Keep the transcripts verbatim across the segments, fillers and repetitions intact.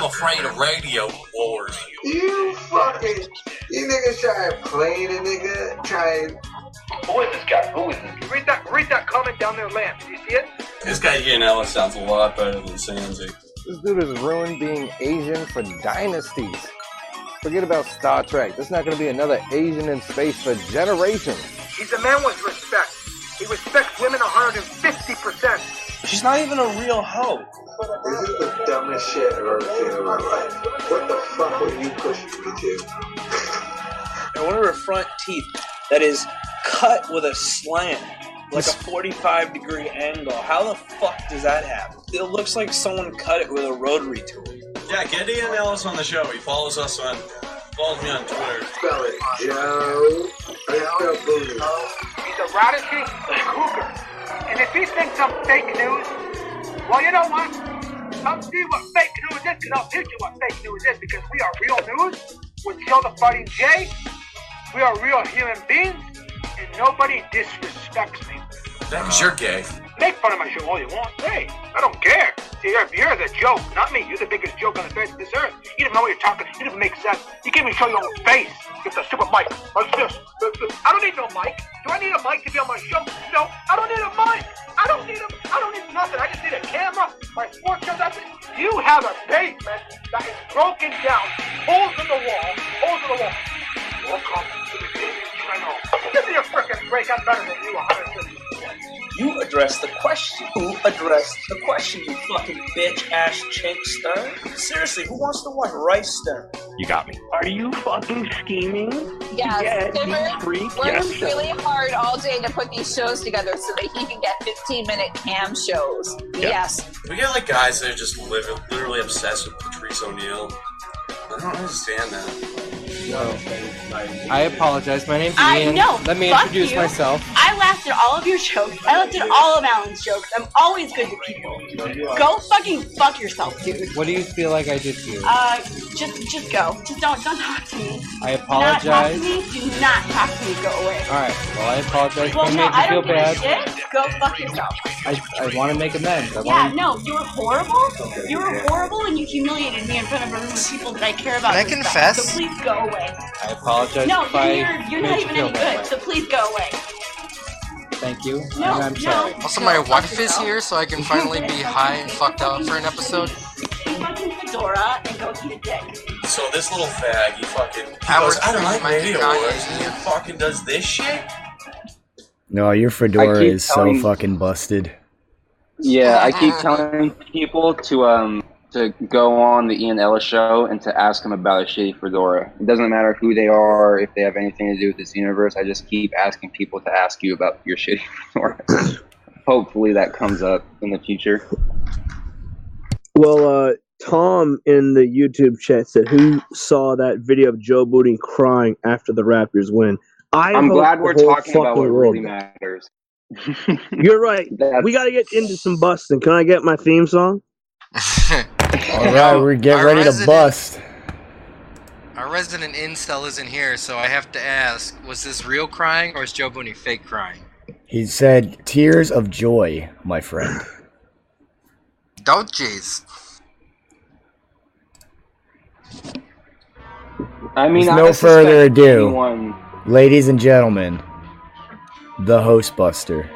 afraid of radio wars. You fucking, you niggas try playing a nigga, trying. Who is this guy? Who is this? Read that, read that comment down there, Lance. Do you see it? This guy Ian Ellis sounds a lot better than Sansi. This dude has ruined being Asian for dynasties. Forget about Star Trek. There's not going to be another Asian in space for generations. He's a man with respect. He respects women one hundred fifty percent. She's not even a real hoe. This is the dumbest shit I've ever seen in my life. What the fuck were you pushing me to? And one of her front teeth that is cut with a slant, like a forty-five degree angle. How the fuck does that happen? It looks like someone cut it with a rotary tool. Yeah, get Ian Ellis on the show. He follows us on, follows me on Twitter. Spell it, Joe. I spell booty. He's a radical cougar. And if he thinks I'm fake news, well, you know what? Come see what fake news is, because I'll teach you what fake news is, because we are real news with Kill the Fighting Jay. We are real human beings, and nobody disrespects me. Because you're gay. Make fun of my show all you want. Hey, I don't care. See, you're, you're the joke, not me. You're the biggest joke on the face of this earth. You don't know what you're talking. You didn't make sense. You can't even show your own face with the stupid mic. What's this? I don't need no mic. Do I need a mic to be on my show? No, I don't need a mic. I don't need a, I don't need nothing. I just need a camera, my sports show. That's it. You have a basement that is broken down, holes in the wall, holes in the wall. Welcome to the Daily Channel. Give me a frickin' break. I'm better than you. one hundred fifty. You addressed the question. Who addressed the question, you fucking bitch-ass chink Stern? Seriously, who wants to watch Rice Stern? You got me. Are you fucking scheming? Yes, Yes, Timmer you freak. works Yes. really hard all day to put these shows together so that he can get fifteen-minute cam shows. Yes. We get like guys that are just live, literally obsessed with Patrice O'Neal. I don't understand that. No. I apologize. My name's I Ian. know. Let me Fuck introduce you. myself. I laughed at all of your jokes. I laughed at all of Alan's jokes. I'm always good to people. Go fucking fuck yourself, dude. What do you feel like I did to you? Uh, just just go. Just don't don't talk to me. I Do not talk to apologize. me. Do not talk to me. Go away. Alright, well I apologize Well, if I no, made I you feel don't give bad. a shit. Go fuck yourself. I, I want to make amends. I Yeah, wanna... no, you were horrible. You were horrible, and you humiliated me in front of a room of people that I care about. Can I and respect. confess? So please go away. I apologize No, if you're, I you're, you're made not you even feel any that good. way. So please go away. Thank you. No, and I'm no. sorry. Also, Go my fuck wife is yourself. here, so I can finally be high and fucked up for an episode. You fucking fedora and go eat a dick. So this little fag, he fucking he Howard goes, I don't like Hughes, radio Mikey wars, Kanye. and he fucking does this shit? No, your fedora I keep is so telling- fucking busted. Yeah, I keep telling people to um to go on the Ian Ellis show and to ask him about a shitty fedora. It doesn't matter who they are, if they have anything to do with this universe. I just keep asking people to ask you about your shitty fedora. Hopefully that comes up in the future. Well, uh, Tom in the YouTube chat said, "Who saw that video of Joe Budden crying after the Raptors win?" I I'm hope glad the we're whole talking about fucking what world really does. matters. You're right. That's- We got to get into some busting. Can I get my theme song? Alright, we're getting Our ready to resident- bust. Our resident incel isn't here, so I have to ask, was this real crying or is Joe Booney fake crying? He said, tears of joy, my friend. Don't jeez. I mean, With I no suspect further ado, anyone- ladies and gentlemen, the Hostbuster.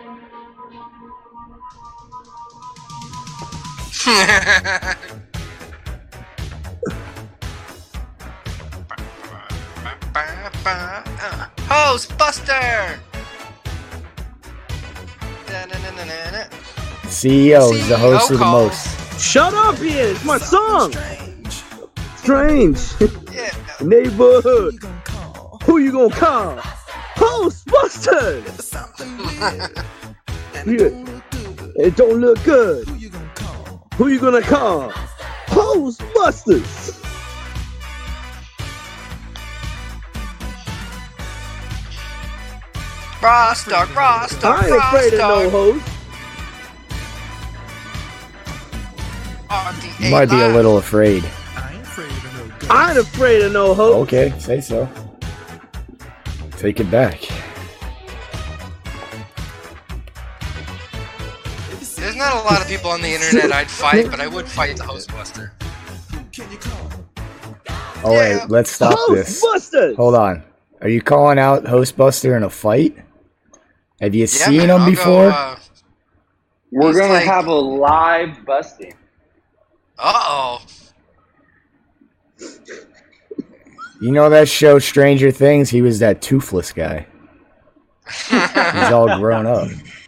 Hostbuster! C E O is the host of the most. Shut up, Ian. It's my song. Strange. Neighborhood. Who you gonna call? Hostbusters. Yeah. It don't look good. Who you gonna call? Hostbusters. Rostock, Rostock, I ain't afraid of no host. You might be a little afraid. I ain't afraid of no host. Okay, say so. Take it back. There's not a lot of people on the internet I'd fight, but I would fight the Hostbuster. Oh wait, let's stop this. Ghostbusters! Hold on. Are you calling out Hostbuster in a fight? Have you Yeah, seen man, him I'll before? Go, uh, We're He's gonna like- have a live busting. uh-oh. You know that show Stranger Things? He was that toothless guy. He's all grown up.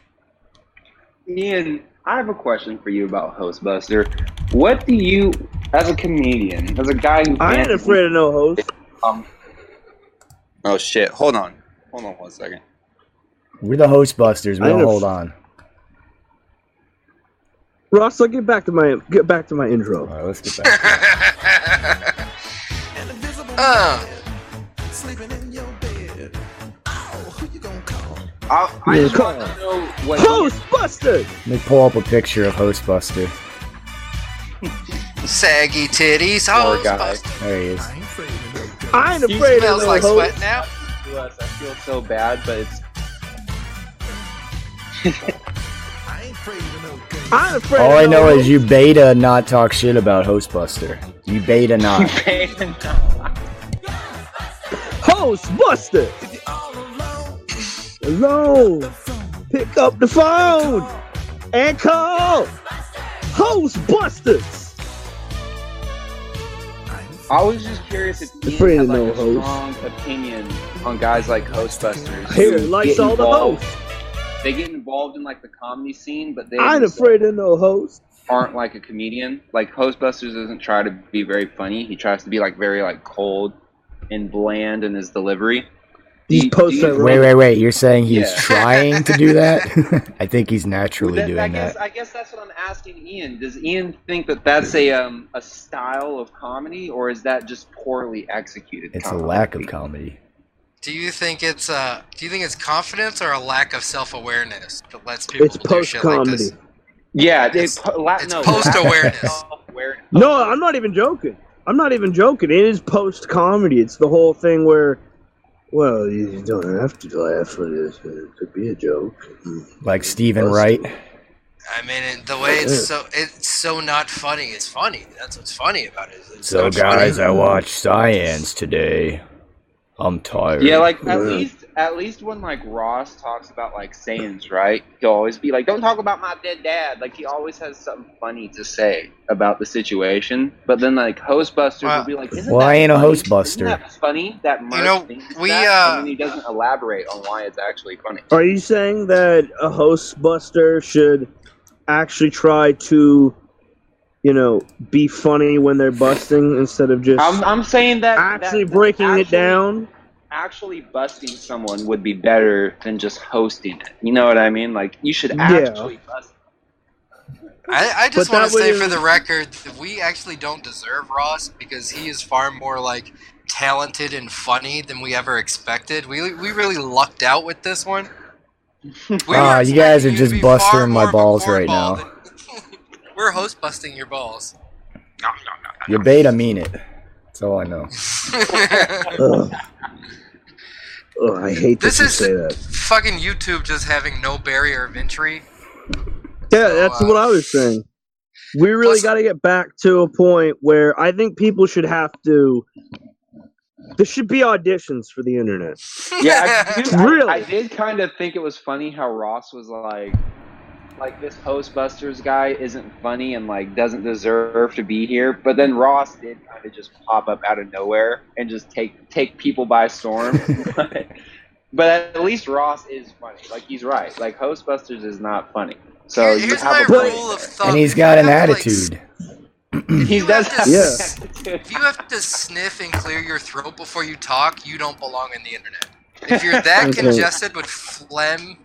Ian, I have a question for you about Hostbuster. What do you, as a comedian, as a guy who I ain't can't- afraid of no host. Um, oh shit! Hold on, hold on one second. We're the Hostbusters. We I don't ain't af- hold on. Ross, I'll get back to my get back to my intro. All right, let's get back to it. uh, I, I Yeah, just come want on. to know what. Hostbusters! Let me pull up a picture of Hostbuster. saggy titties. Poor Oh, guy. There he is. I ain't He afraid of smells no like host. sweat now. Plus, I feel so bad, but it's. I ain't afraid All of I no know host. is you beta not talk shit about Hostbuster. You beta not. Hostbusters! Hello! Pick up the phone and call Hostbusters! I was just curious if Afraid Ian had of like no a host. strong opinion on guys like Ghostbusters. Here, who likes get all the involved- hosts. They get involved in like the comedy scene, but they I ain't themselves afraid of no host. aren't like a comedian. Like Ghostbusters doesn't try to be very funny. He tries to be like very like cold and bland in his delivery. These Do- posts do you- are Wait, wait, wait. You're saying he's Yeah. trying to do that? I think he's naturally That- I doing guess that. I guess that's what I'm asking Ian. Does Ian think that that's a um a style of comedy, or is that just poorly executed? It's a comedy? lack of comedy. Do you think it's uh? Do you think it's confidence or a lack of self-awareness that lets people It's do post shit like comedy. this? Yeah, It's- it's, la- it's no, post-awareness. self-awareness. No, I'm not even joking. I'm not even joking. It is post comedy. It's the whole thing where, well, you don't have to laugh for this. It could be a joke. Like Stephen Wright. I mean, it, the way it's so it's so not funny. It's funny. That's what's funny about it. It's So, not guys, funny. I watched Science today. I'm tired. Yeah, like at Yeah. least at least when like Ross talks about like Saiyans, right? He'll always be like, "Don't talk about my dead dad." Like he always has something funny to say about the situation. But then like Hostbusters Well- will be like, "Isn't Well, that I ain't a funny? Hostbuster." Isn't that funny?" That Merc know, thinks we, that, uh, and then he doesn't elaborate on why it's actually funny. Are you saying that a hostbuster should actually try to, you know, be funny when they're busting instead of just I'm I'm saying that actually that- that breaking it actually- down? Actually, busting someone would be better than just hosting it. You know what I mean? Like you should Yeah. actually bust. I, I just But want that to say would- for the record that we actually don't deserve Ross because he is far more like talented and funny than we ever expected. We we really lucked out with this one. We Ah, were you guys are expecting to just be busting far my more of a balls right cornball now. than- We're host busting your balls. No, no, no, no. You beta mean it. That's all I know. Ugh. Ugh, I hate that This you is say that. fucking YouTube just having no barrier of entry. Yeah, So, that's uh, what I was saying. We really plus- got to get back to a point where I think people should have to. There should be auditions for the internet. Yeah, I, dude, I- Really? I, did kind of think it was funny how Ross was like, like this Hostbusters guy isn't funny and like doesn't deserve to be here. But then Ross did kind of just pop up out of nowhere and just take take people by storm. but, but at least Ross is funny. Like he's right. Like Hostbusters is not funny. So Here- you here's have my a point rule of there. thumb. And he's If got you an have to, like, attitude. He you does have have to Yeah. an attitude. If you have to sniff and clear your throat before you talk, you don't belong in the internet. If you're that Okay. congested with phlegm,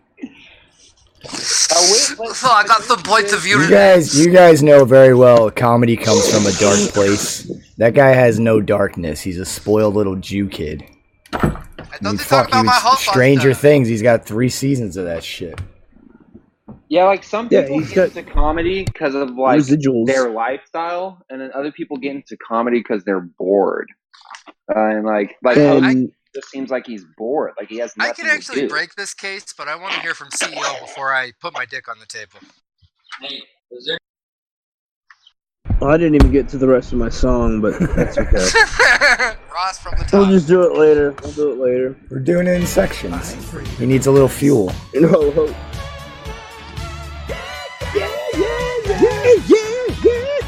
Uh, wait, wait, oh, I got some points of view. You guys, you guys know very well comedy comes from a dark place. That guy has no darkness. He's a spoiled little Jew kid. I I thought mean, they fuck, talked he about my was whole Stranger stuff. Things. He's got three seasons of that shit. Yeah, like some Yeah, people he's get into comedy because of like Residuals. their lifestyle, and then other people get into comedy because they're bored. Uh, and like, like And Host just seems like he's bored. Like he has I nothing can actually to do. break this case, but I want to hear from C E O before I put my dick on the table. Hey, is there I didn't even get to the rest of my song, but that's okay. Ross from the top. We'll just do it later. We'll do it later. We're doing it in sections. He needs a little fuel. You know, hope. Yeah, yeah, yeah, yeah, yeah.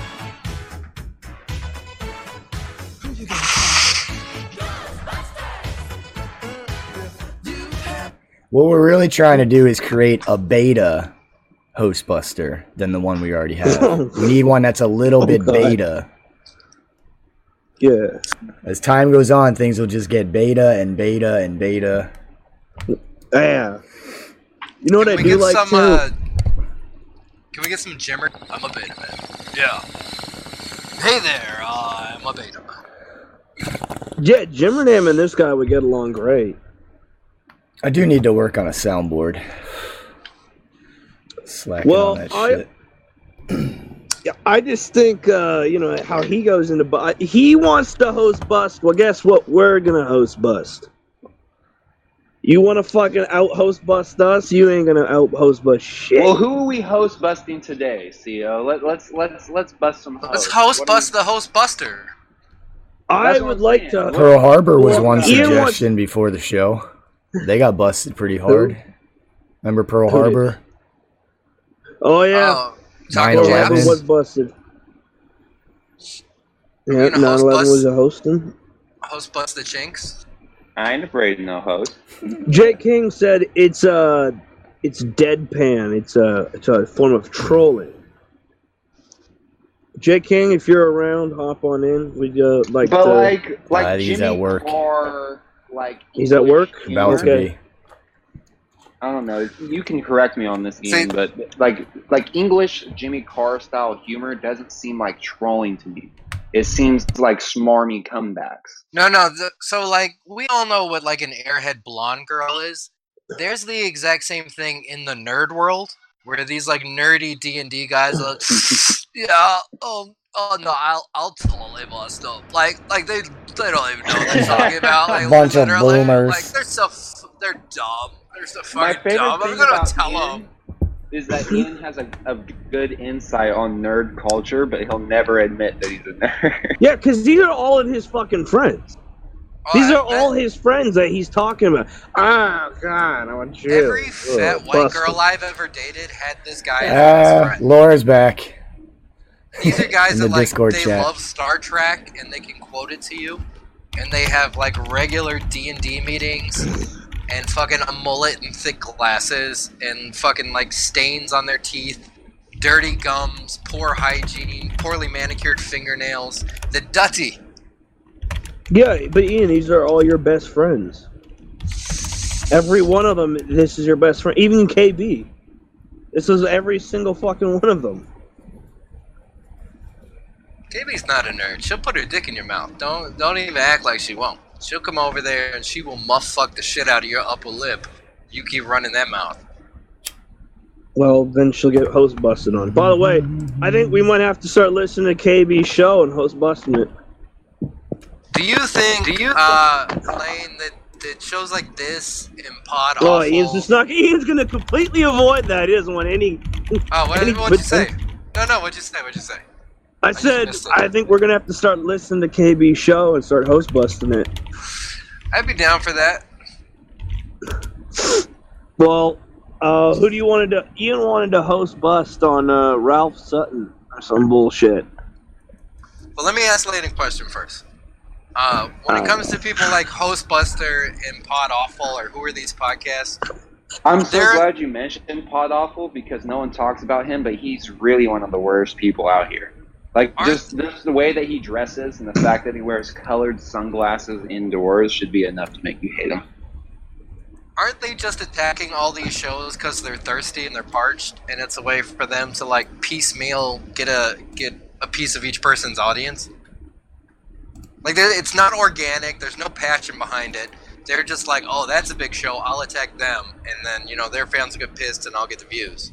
What we're really trying to do is create a beta Hostbuster than the one we already have. We need one that's a little Oh, bit God. beta. Yeah. As time goes on, things will just get beta and beta and beta. Yeah. You know what Can I we do get like some, too? uh, Can we get some Jimmer? I'm a beta man. Yeah. Hey there, uh, I'm a beta man. Yeah, Jimmerdam and this guy would get along great. I do need to work on a soundboard. Slacking Well, on that I- shit. Yeah, I just think, uh, you know, how he goes into... Bu- he wants to host Bust. Well, guess what? We're going to host Bust. You want to fucking out-host Bust us? You ain't going to out-host Bust shit. Well, who are we host busting today, C O? Let, let's let's let's bust some hosts. Let's host What do bust the host buster. I that's what would I'm like saying. to... Pearl Harbor was Well, one Ian wants- suggestion before the show. They got busted pretty hard. Remember Pearl Who did? Harbor? Oh, yeah. Oh, nine Pearl eleven. Harbor was busted. Yeah, You know, host nine eleven Bust? was a hosting. Host bust the chinks. I ain't afraid of no host. Jay King said it's uh it's deadpan. It's a it's a form of trolling. Jay King, if you're around, hop on in. We uh like. But to, like like Uh, he's Jimmy at work. Carr, like He's at work? About to Okay. be. I don't know. You can correct me on this, Ian, See- but like like English Jimmy Carr style humor doesn't seem like trolling to me. It seems like smarmy comebacks. No, no. The, so, like, we all know what, like, an airhead blonde girl is. There's the exact same thing in the nerd world, where these, like, nerdy D and D guys are like, yeah, um, oh, no, I'll, I'll totally bust up. Like, like, they, they don't even know what they're talking about. Like, A bunch of literally, boomers. Like, they're so, f- they're dumb. They're so My fucking favorite dumb. I'm thing gonna about tell Ian them. is that Ian has a, a good insight on nerd culture, but he'll never admit that he's a nerd. yeah, because these are all of his fucking friends. These are all his friends that he's talking about. Ah, God, I want you. Every fat Ugh, white busted. girl I've ever dated had this guy as his Ah, friend. Laura's back. These are guys in that the like Discord they chat. love Star Trek and they can quote it to you, and they have like regular D and D meetings, and fucking a mullet and thick glasses, and fucking like stains on their teeth, dirty gums, poor hygiene, poorly manicured fingernails, the dutty. Yeah, but Ian, these are all your best friends. Every one of them, this is your best friend. Even K B. This is every single fucking one of them. K B's not a nerd. She'll put her dick in your mouth. Don't don't even act like she won't. She'll come over there and she will muff fuck the shit out of your upper lip. You keep running that mouth. Well, then she'll get host busted on. By the way, I think we might have to start listening to K B's show and host busting it. Do you think, do you, uh, Lane, that, that shows like this in Pod Oh, Awful... Ian's just not. Ian's gonna completely avoid that. He doesn't want any. Oh, what, any what'd you say? potential- No, no, what'd you say? What'd you say? I said I think we're gonna have to start listening to K B's show and start host busting it. I'd be down for that. Well, uh, who do you wanted to? Ian wanted to host bust on uh, Ralph Sutton or some bullshit. Well, let me ask Lane a question first. Uh, when it comes to people like Hostbuster and Pod Awful, or who are these podcasts? I'm so They're- glad you mentioned Pod Awful because no one talks about him, but he's really one of the worst people out here. Like, just, just the way that he dresses and the fact that he wears colored sunglasses indoors should be enough to make you hate him. Aren't they just attacking all these shows because they're thirsty and they're parched, and it's a way for them to like piecemeal get a get a piece of each person's audience? Like, there- it's not organic. There's no passion behind it. They're just like, oh, that's a big show. I'll attack them, and then you know their fans will get pissed, and I'll get the views.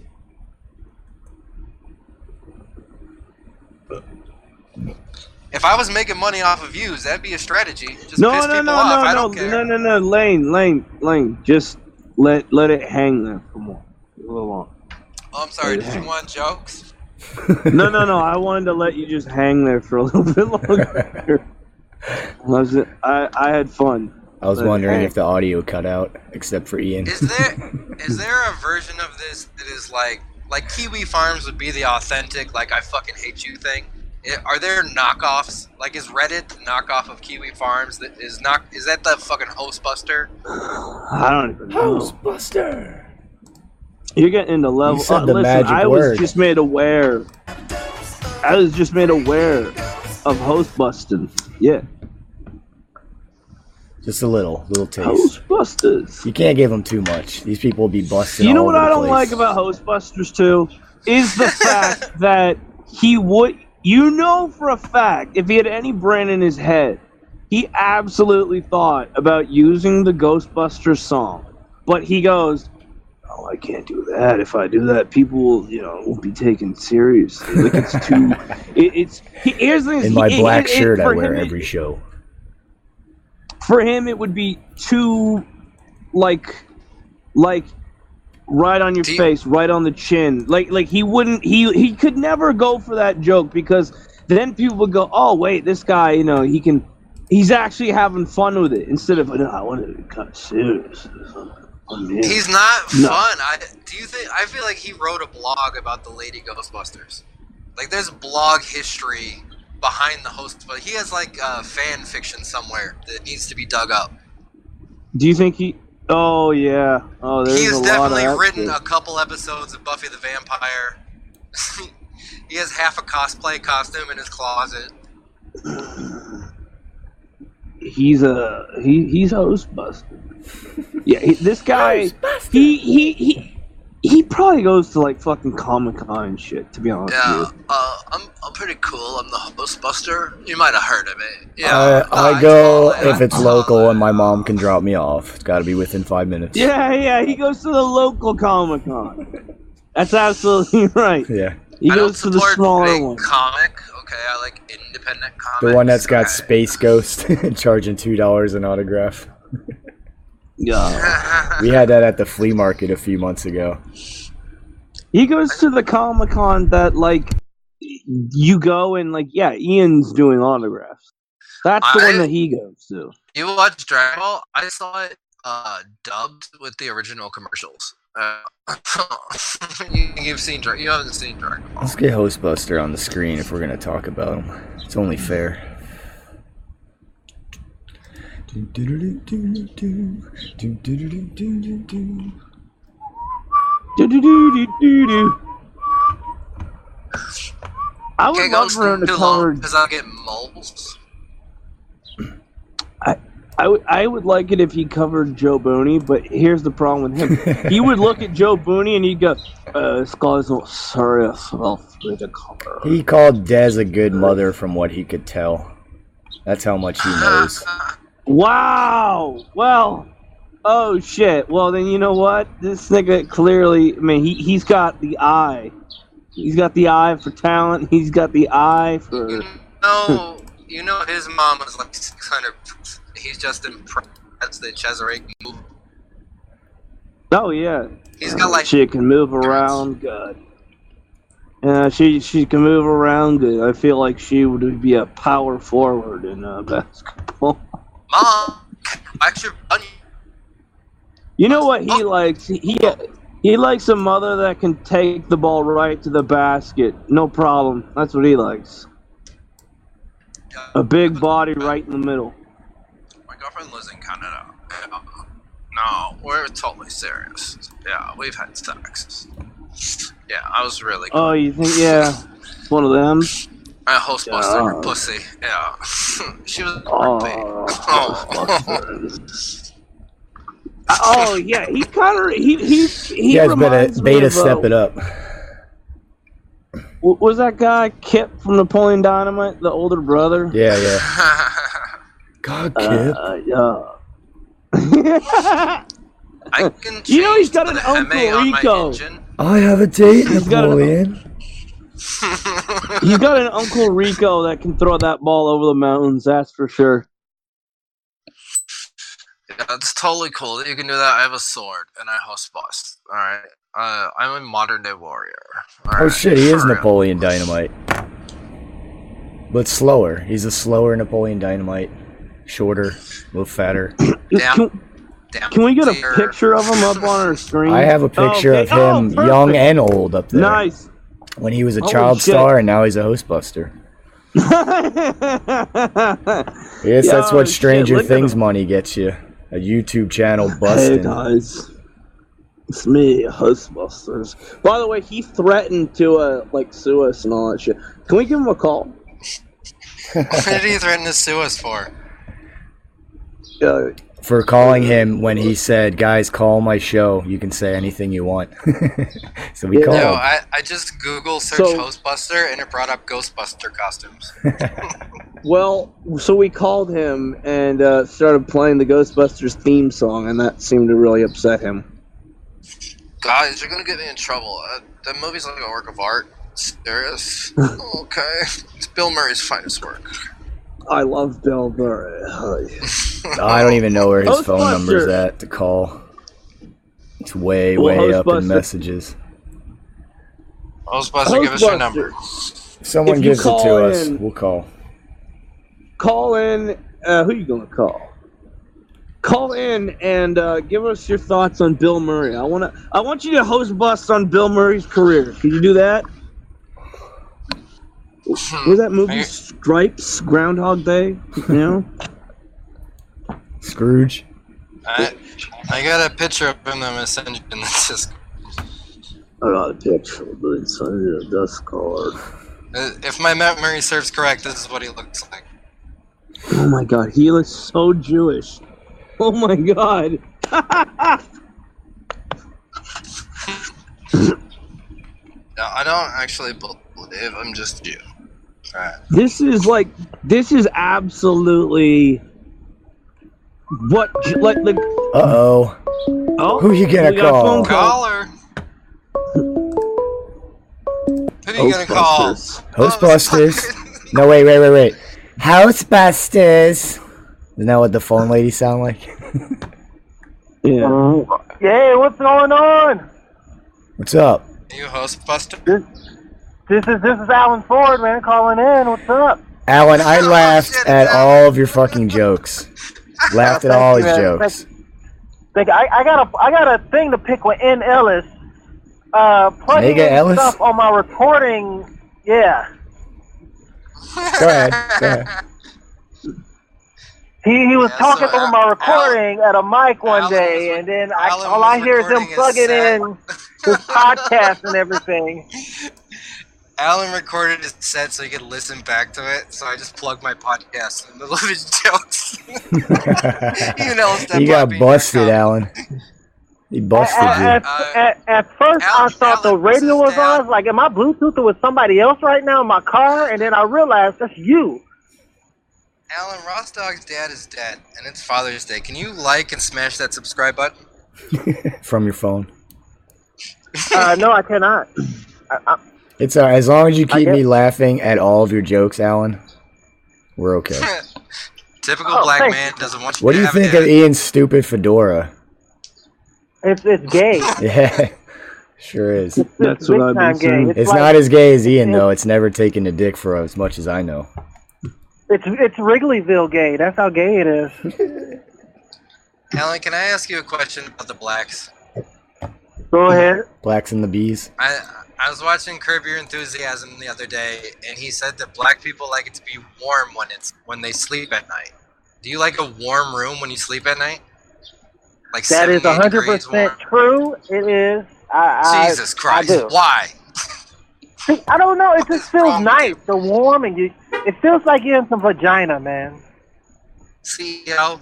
If I was making money off of views, that'd be a strategy. Just No, piss no, people no, off. no, I no, don't care. no, no, no, Lane, Lane, Lane. Just let let it hang there for more, a little long. Oh, I'm sorry. Did you want jokes? No, no, no. I wanted to let you just hang there for a little bit longer. Was it? I I had fun. I was But, wondering hey. if the audio cut out, except for Ian. Is there is there a version of this that is like like Kiwi Farms would be the authentic like I fucking hate you thing? I- Are there knockoffs? Like is Reddit the knockoff of Kiwi Farms? That is not is that the fucking Hostbuster? I don't even know. Hostbuster. You're getting into level. You said uh, the listen, magic I word. was just made aware. I was just made aware of host busting. Yeah, Just a little, little taste. host busters. You can't give them too much. These people will be busting You know all what over I the don't place. like about Hostbusters too is the fact that he would. You know for a fact, if he had any brain in his head, he absolutely thought about using the Ghostbusters song. But he goes, "Oh, I can't do that. If I do that, people will, you know, won't be taken seriously. Like it's too. it, it's he, here's the thing. In my he- black it- it- shirt I for wear him, it- every show. For him, it would be too, like, like, right on your Do you- face, right on the chin. Like, like he wouldn't. He he could never go for that joke because then people would go, "Oh, wait, this guy, you know, he can." He's actually having fun with it instead of, "No, I want to be kind of serious." Oh, man. He's not No. fun. I do you think I feel like he wrote a blog about the Lady Ghostbusters. Like there's blog history behind the host, but he has like uh, fan fiction somewhere that needs to be dug up. Do you think he? Oh yeah. Oh, there's He has a definitely lot of that written shit. a couple episodes of Buffy the Vampire. He has half a cosplay costume in his closet. He's a he. He's Hostbuster. Yeah, he, this guy. He he he. He probably goes to like fucking Comic Con and shit. To be honest Yeah, with you. uh, I'm I'm pretty cool. I'm the Hostbuster. You might have heard of it. Yeah, Uh, no, I I go totally- if it's local and my mom can drop me off. It's got to be within five minutes. Yeah, yeah. He goes to the local Comic Con. That's absolutely right. Yeah. He I don't goes to the support smaller big one. comic. Okay, I like independent comics. The one that's got Okay. Space Ghost charging two dollars an autograph. Yeah. We had that at the flea market a few months ago. He goes to the Comic Con that like you go and like yeah, Ian's doing autographs. That's the I- one that he goes to. You watch Dragon Ball? I saw it uh, dubbed with the original commercials. Uh, you, you've seen Dra- you haven't seen Dragon Ball. Let's get Hostbuster on the screen if we're gonna talk about him. It's only fair. Do-do-do-do-do-do. I would Can't love go for him to too long cover. because I'll get moles. I, I would I would like it if he covered Joe Booney, but here's the problem with him. He would look at Joe Booney and he'd go, uh, "This guy's not serious enough for me to cover." He called Dez a good mother from what he could tell. That's how much he knows. Wow. Well. Oh shit. Well then you know what? This nigga clearly. I mean, he he's got the eye. He's got the eye for talent. He's got the eye for. No, you know his mom was like six hundred. He's just impressed that Cesare can move. Oh yeah. He's got like She can move around good. Yeah, she she can move around good. I feel like she would be a power forward in uh, basketball. mom. Extra bunny. You know what he likes? He, he he likes a mother that can take the ball right to the basket, no problem. That's what he likes. A big body right in the middle. My girlfriend lives in Canada. Yeah. No, we're totally serious. Yeah, we've had sex. Yeah, I was really. Oh, you think? Yeah, it's one of them. I host busted her Yeah. pussy. Yeah, she was. Oh, Oh. oh yeah, he kind of he he he You guys reminds better me beta of, uh, step it up. w- Was that guy Kip from Napoleon Dynamite, the older brother? Yeah, yeah. God, Kip. Uh, yeah. I can You know he's got change an the Uncle Heme on my Rico. engine. I have a date, He's got a- Napoleon. He's got an Uncle Rico that can throw that ball over the mountains. That's for sure. Yeah, it's totally cool that you can do that. I have a sword and I host bust. All right, Uh, I'm a modern day warrior. Oh Alright, shit, he is for real. Napoleon Dynamite. But slower. He's a slower Napoleon Dynamite. Shorter, a little fatter. Can, can we get a picture of him up on our screen? I have a picture Okay. of him, Oh, young perfect. and old, up there. Nice. When he was a Holy child shit. star, and now he's a hostbuster. Yes, that's Yo, what Stranger shit, look at Things him. money gets you. A YouTube channel Hey busting. guys, it's me, Hostbusters. By the way, he threatened to uh like sue us and all that shit. Can we give him a call? What did he threaten to sue us for? Uh, For calling him when he said, "Guys, call my show. You can say anything you want." So we Yeah. called. Yo, him. I, I just Google searched So- Hostbuster and it brought up Ghostbuster costumes. well, so we called him and uh, started playing the Ghostbusters theme song, and that seemed to really upset him. Guys, you're gonna get me in trouble. Uh, that movie's like a work of art. Serious? Okay. It's Bill Murray's finest work. I love Bill Murray. I don't even know where his phone Ghostbusters. number's at to call. It's way, Well, way up in Ghostbusters- messages. Ghostbuster, give us your number. If someone If you gives it to call us, in- we'll call. Call in. Uh, who you gonna call? Call in and uh, give us your thoughts on Bill Murray. I wanna. I want you to host bust on Bill Murray's career. Can you do that? Was that movie I- Stripes, Groundhog Day? You know. Scrooge. I, I got a picture of him that I'm gonna send you in the Discord. I got a picture, but it's under a dust card. Uh, If my memory serves correct, this is what he looks like. Oh my god, he looks so Jewish. Oh my god. No, I don't actually believe I'm just you. Alright. This is like, this is absolutely what, like, like. Uh oh. Oh, Who you gonna we got a call? phone call. Call her. Who are you gonna call? Hostbusters. No, wait, wait, wait, wait. Hostbusters. Isn't that what the phone lady sound like? Yeah. Hey, what's going on? What's up? Are you Hostbuster? This, this is this is Alan Ford, man, calling in. What's up? Alan, I laughed at all of your fucking jokes. Laughed at all his Thank you, man. jokes. Thank, I, I got a I got a thing to pick with N. Ellis. Uh, plugging Mega in Ellis? stuff on my recording. Yeah. Go ahead. Go ahead. He, he was Yeah, talking so over Al- my recording at a mic one Alan day, was- and then I, Alan all was I hear is him recording his plugging set. in his podcast and everything. Alan recorded his set so he could listen back to it, so I just plugged my podcast in the middle of his jokes. You know, step You up, got busted, Alan. He busted At, you. at, at, at first, I Alan- thought the Alan, radio this was is down. on. Like, am I Bluetooth with somebody else right now in my car? And then I realized that's you. Alan, Ross Dog's dad is dead, and it's Father's Day. Can you like and smash that subscribe button? From your phone. Uh, no, I cannot. I, I, It's alright. As long as you I keep me guess- laughing at all of your jokes, Alan, we're okay. Typical Oh, black thanks. man doesn't want you What to do you have think a of dad. Ian's stupid fedora? it's it's gay. Yeah, sure is. That's It's what I've big time been gay. saying. It's It's like, not as gay as Ian, though. It's never taken a dick for as much as I know. It's it's Wrigleyville gay. That's how gay it is. Alan, can I ask you a question about the blacks? Go ahead. Blacks and the bees. I I was watching Curb Your Enthusiasm the other day, and he said that black people like it to be warm when it's when they sleep at night. Do you like a warm room when you sleep at night? Like That is seventy-eight one hundred degrees percent warm? true. It is. I, I, Jesus Christ! I do. Why? See, I don't know. It What just is feels wrong with nice. you? The warm and you. It feels like you're in some vagina, man. See how?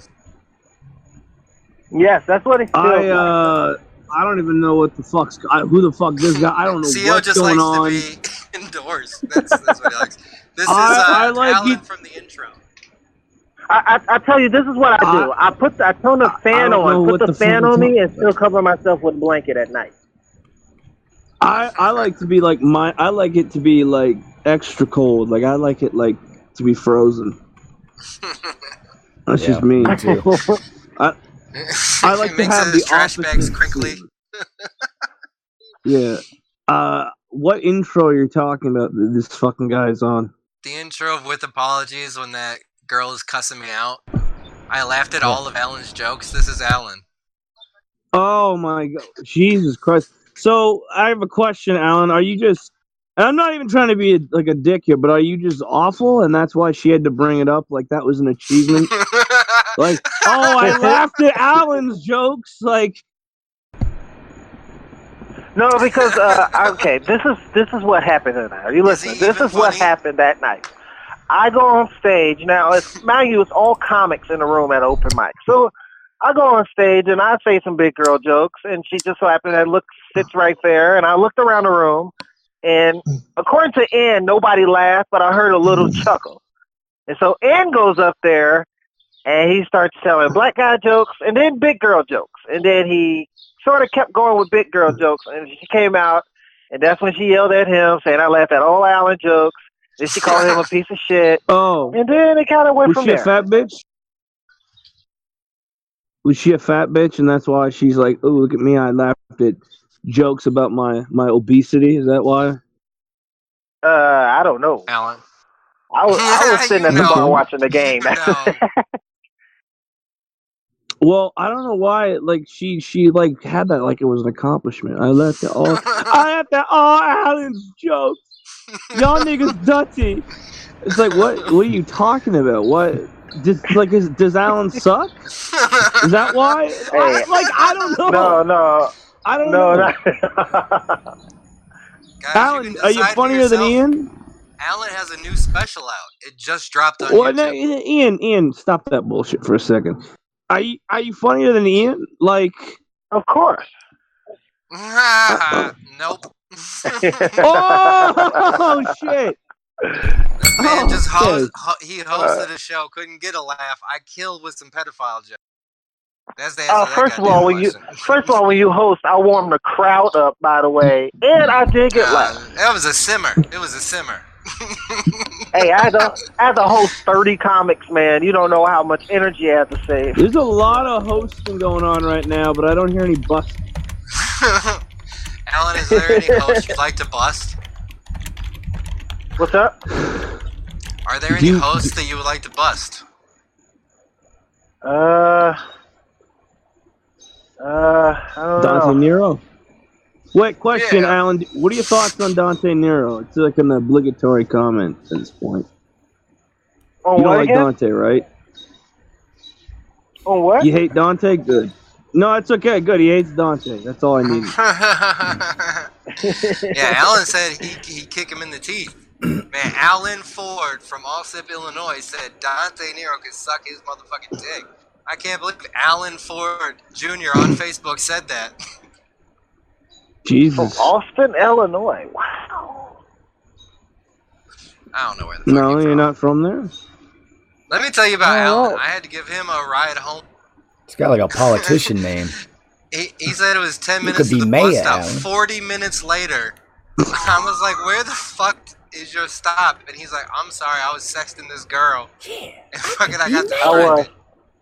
Yes, that's what it feels I like. uh, I don't even know what the fuck's I, who the fuck this guy. I don't know C O what's just going likes on. to be indoors. That's, that's what he likes. This is uh, I- I like Alan it- from the intro. I, I, I tell you, this is what I do. I put the, I turn the I fan don't know on, what put the, the fuck fan you're on me, talking and still cover myself with a blanket at night. I I like to be like my. I like it to be like extra cold. Like I like it like to be frozen. That's Yeah, just me. me too. I I like He to makes have his the trash bags opposite crinkly. season. Yeah. Uh, what intro you're talking about? that This fucking guy's on. The intro of With Apologies when that girl is cussing me out. I laughed at all of Alan's jokes. This is Alan. Oh my god, Jesus Christ! So I have a question, Alan. Are you just? And I'm not even trying to be a, like a dick here, but are you just awful, and that's why she had to bring it up? Like that was an achievement. Like, oh, I laughed at Alan's jokes. Like, No, because uh, okay, this is this is what happened tonight. Are you listening? This is what happened that night. I go on stage now. It's mind you, it's all comics in the room at open mic. So I go on stage and I say some big girl jokes, and she just so happened to look sits right there, and I looked around the room, and according to Ann, nobody laughed, but I heard a little chuckle, and so Ann goes up there, and he starts telling black guy jokes and then big girl jokes, and then he sort of kept going with big girl jokes, and she came out, and that's when she yelled at him, saying I laughed at all Alan jokes. Then she called him a piece of shit. Oh, and then it kind of went was from she there. a fat bitch? Was she a fat bitch, and that's why she's like, "Oh, look at me! I laughed at jokes about my my obesity." Is that why? Uh, I don't know. Alan. I was I was sitting at the know. bar watching the game. Well, I don't know why. Like she she like had that like it was an accomplishment. I laughed at all. I laughed at all Alan's jokes. Y'all niggas dirty. It's like what? What are you talking about? What? Does like is does Alan suck? Is that why? I, like I don't know. No, no, I don't no, know. not. Alan, you are you decide for funnier than yourself. Ian? Alan has a new special out. It just dropped on Well, YouTube. no, Ian, Ian, stop that bullshit for a second. Are you are you funnier than Ian? Like, of course. Nope. Oh shit! This man Oh, just host, shit. ho- he hosted a show, couldn't get a laugh. I killed with some pedophile jokes. That's the answer Uh, to that first of goddamn all, when you question. first of all when you host, I warm the crowd up. By the way, and I did get Uh, laughed. that was a simmer. It was a simmer. Hey, I had to I had to host thirty comics, man. You don't know how much energy I have to save. There's a lot of hosting going on right now, but I don't hear any bust. Alan, is there any hosts you'd like to bust? What's up? Are there any Do you- hosts that you would like to bust? Uh, uh, I don't Dante know. Nero. Wait, question, Yeah. Alan. What are your thoughts on Dante Nero? It's like an obligatory comment at this point. On You don't what like again? Dante, right? On what? You hate Dante? Good. No, it's okay. Good. He hates Dante. That's all I need. Yeah, Alan said he he'd kick him in the teeth. Man, Alan Ford from Allsip, Illinois said Dante Nero could suck his motherfucking dick. I can't believe Alan Ford Junior on Facebook said that. Jesus. From Austin, Illinois. Wow. I don't know where the fuck No, he's you're from. not from there. Let me tell you about Oh. Alan. I had to give him a ride home. It's got like a politician name. He, he said it was ten You minutes could to be the bus mayor, stop. Alan. Forty minutes later, I was like, "Where the fuck is your stop?" And he's like, "I'm sorry, I was sexting this girl." Yeah. And fucking, I got I was. distracted.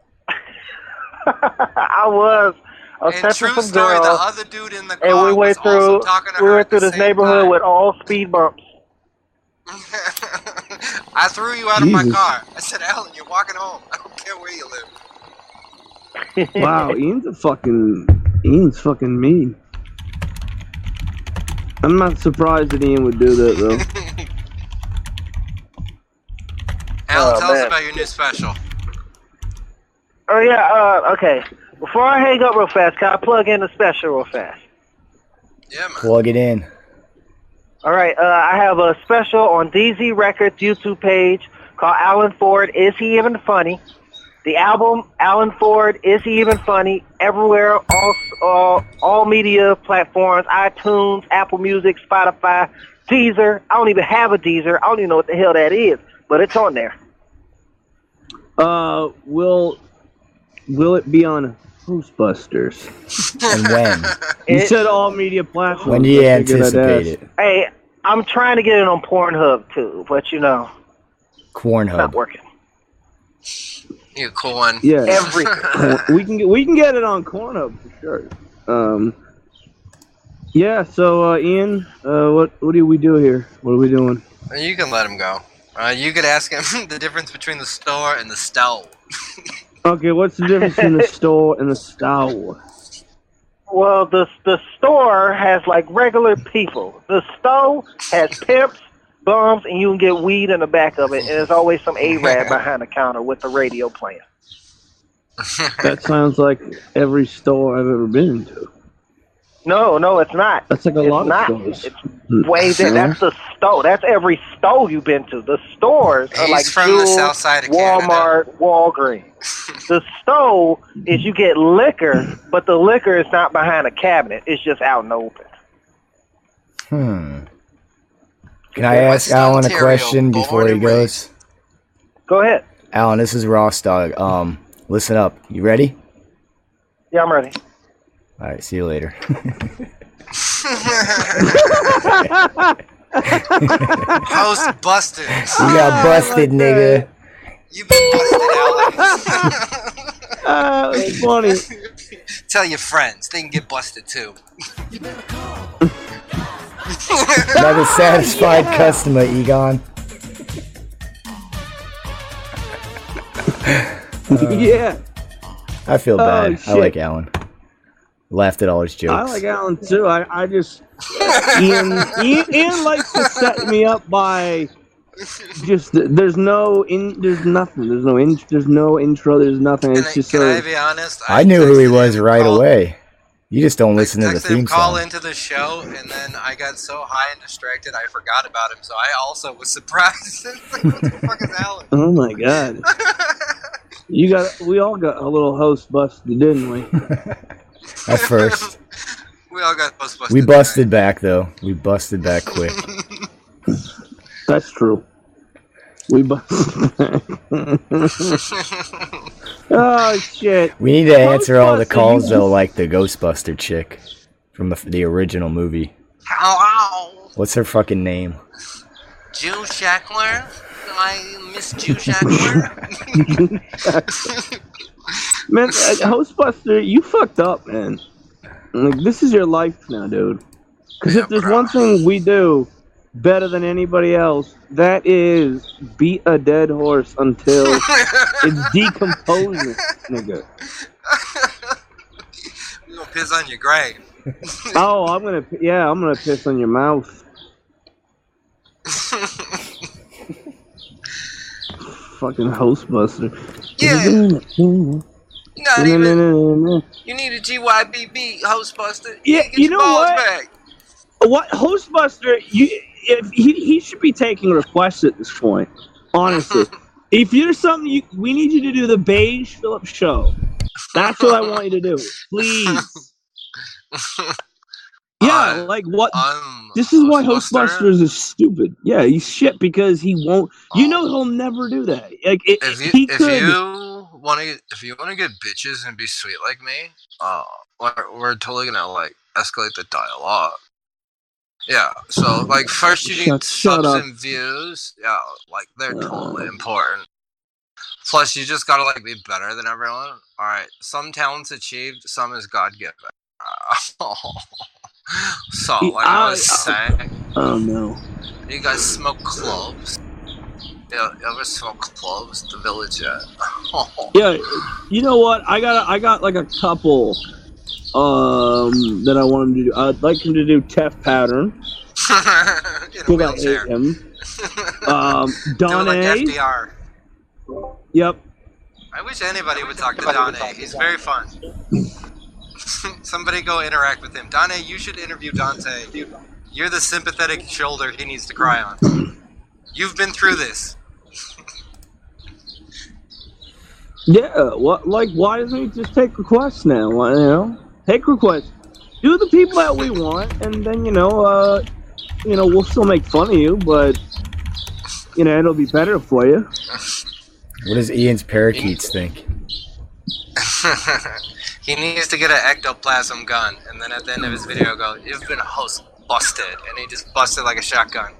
I was. I was And texting true some story, the girl, other dude in the car and we went was also through. talking to We her went at the through this same neighborhood time. with all speed bumps. I threw you out of my Jesus. car. I said, "Alan, you're walking home. I don't care where you live." Wow, Ian's a fucking Ian's fucking mean. I'm not surprised that Ian would do that though. Alan, Oh, tell us man. about your new special. Oh yeah. Uh, okay. Before I hang up real fast, can I plug in the special real fast? Yeah, man. Plug it in. All right. Uh, I have a special on D Z Records YouTube page called Alan Ford. Is He Even Funny? The album Alan Ford. Is He Even Funny? Everywhere, all all, all media platforms: iTunes, Apple Music, Spotify, Deezer. I don't even have a Deezer. I don't even know what the hell that is, but it's on there. Uh, will will it be on Ghostbusters? And when? You It- said all media platforms. When do you I figured I'd anticipate ask. it? Hey, I'm trying to get it on Pornhub too, but you know, it's not Cornhub. working. You a cool one. Yeah, Everything. we can get we can get it on Cornhub for sure. Um, Yeah. So, uh, Ian, uh, what what do we do here? What are we doing? You can let him go. Uh, you could ask him the difference between the store and the stove. Okay, what's the difference between the store and the stove? Well, the the store has like regular people. The stove has pimps, bums, and you can get weed in the back of it. And there's always some A-Rab behind the counter with the radio playing. That sounds like every store I've ever been to. No, no, it's not. That's like a it's lot not. of stores. It's way there. That's the store. That's every store you've been to. The stores are He's like from Jewel, the south side of Walmart, Walgreens. The store is you get liquor, but the liquor is not behind a cabinet. It's just out in the open. Hmm. Can I ask Alan a question before he goes? Go ahead. Alan, this is Ross Dog. Um, listen up. You ready? Yeah, I'm ready. All right. See you later. Host busted. You got busted, nigga. You've been busted, Alex. Uh, it's funny. Tell your friends. They can get busted, too. Another satisfied customer, Egon. Yeah. I feel Oh, bad. I shit. like Alan. Laughed at all his jokes. I like Alan too. I, I just Ian, Ian Ian likes to set me up by just there's no in there's nothing there's no in, there's no intro there's nothing it's Can, just can sort I of, be honest? I knew who he was right away. You just don't listen to the Texted him theme call song. into the show, and then I got so high and distracted I forgot about him. So I also was surprised. Like, what the fuck is Alan? oh my god, you got we all got a little host busted, didn't we? At first. We all got post busted. We busted back, though. We busted back quick. That's true. We busted back. Oh shit. We need to answer all the Ghostbuster, calls, you- though, like the Ghostbuster chick from the, the original movie. Hello, What's her fucking name? Jew Shackler. I miss Jew Shackler. Man, uh, Hostbuster, you fucked up, man. Like, this is your life now, dude. Because if there's one thing we do better than anybody else, that is beat a dead horse until it's decomposing, nigga. I'm gonna piss on your grave. Oh, I'm gonna, yeah, I'm gonna piss on your mouth. Fucking Hostbuster. Yeah. Not even. even. You need a G Y B B Hostbuster. Yeah, Get you your know balls what? back. What Hostbuster? You, if he he should be taking requests at this point. Honestly, if there's something you, we need you to do the Beige Phillips show. That's what I want you to do, please. Yeah, Uh, like what? I'm This is why Hostbuster? Hostbusters is stupid. Yeah, he's shit because he won't. You know he'll never do that. Like it, If you he if could. you want to if you want to get bitches and be sweet like me, uh, we're, we're totally gonna like escalate the dialogue. Yeah. So like first you need Shut- shut subs up. and views. Yeah, like they're totally important. Plus you just gotta like be better than everyone. All right. Some talents achieved, some is God given. Uh, so like I was saying, Oh no. you guys smoke cloves. Yeah, you ever smoke cloves? The village yet? Yeah, you know what? I got I got like a couple um that I want him to do. I'd like him to do Tef Pattern. In a Who got wheelchair. him? Um, Do it Don like A. F D R. Yep. I wish anybody would talk to Don A. He's very fun. Somebody go interact with him. Don A, you should interview Dante. You're the sympathetic shoulder he needs to cry on. You've been through this. Yeah. What? Like, why doesn't he just take requests now? Why, you know, take requests. Do the people that we want, and then you know, uh, you know, we'll still make fun of you, but you know, it'll be better for you. What does Ian's parakeets think? He needs to get an ectoplasm gun, and then at the end of his video go, you've been host busted, and he just busted like a shotgun.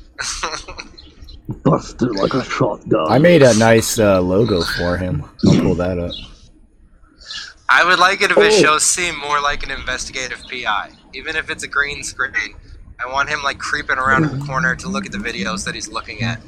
Busted like a shotgun. I made a nice uh, logo for him. I'll pull that up. I would like it if his Oh. show seemed more like an investigative P I. Even if it's a green screen. I want him like creeping around in the corner to look at the videos that he's looking at.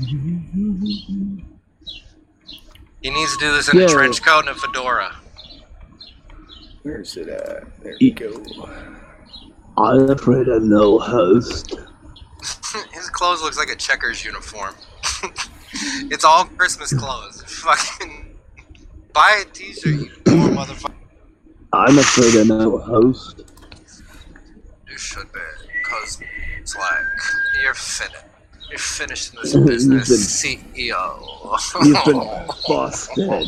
He needs to do this in Yeah. a trench coat and a fedora. Where's it at? There we go. I'm afraid of no host. His clothes looks like a checkers uniform. It's all Christmas clothes. Fucking buy a t-shirt, you poor motherfucker. I'm afraid of no host. You should be, cause it's like you're finished. You're finished in this You've business, been- C E O. You've been busted.